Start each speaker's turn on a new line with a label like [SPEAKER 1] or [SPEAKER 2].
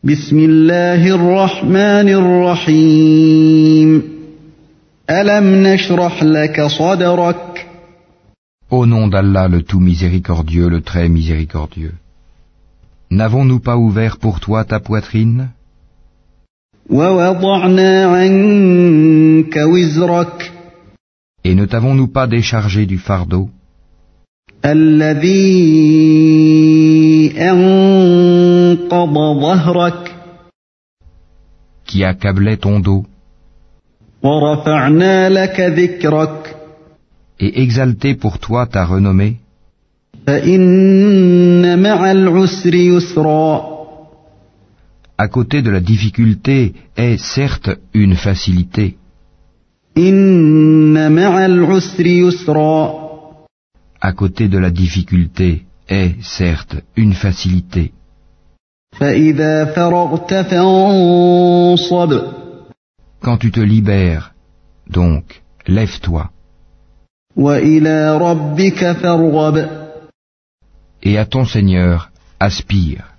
[SPEAKER 1] بسم الله الرحمن الرحيم ألم نشرح لك صدرك
[SPEAKER 2] Au nom d'Allah le tout miséricordieux, le très miséricordieux. N'avons-nous pas ouvert pour toi ta poitrine?
[SPEAKER 1] ووضعنا عنك وزرك
[SPEAKER 2] Et ne t'avons-nous pas déchargé du fardeau?
[SPEAKER 1] الذي أنقض ظهرك
[SPEAKER 2] Qui accablait ton dos,
[SPEAKER 1] ورفعنا لك ذكرك
[SPEAKER 2] et exalté pour toi ta renommée?
[SPEAKER 1] فإن مع العسر يسرا
[SPEAKER 2] À côté de la difficulté est certes une facilité.
[SPEAKER 1] إن مع العسر يسرا
[SPEAKER 2] À côté de la difficulté est certes une facilité.
[SPEAKER 1] فإذا فرغت فانصب
[SPEAKER 2] Quand tu te libères, donc, lève-toi.
[SPEAKER 1] وإلى ربك فارغب
[SPEAKER 2] Et à ton Seigneur, aspire.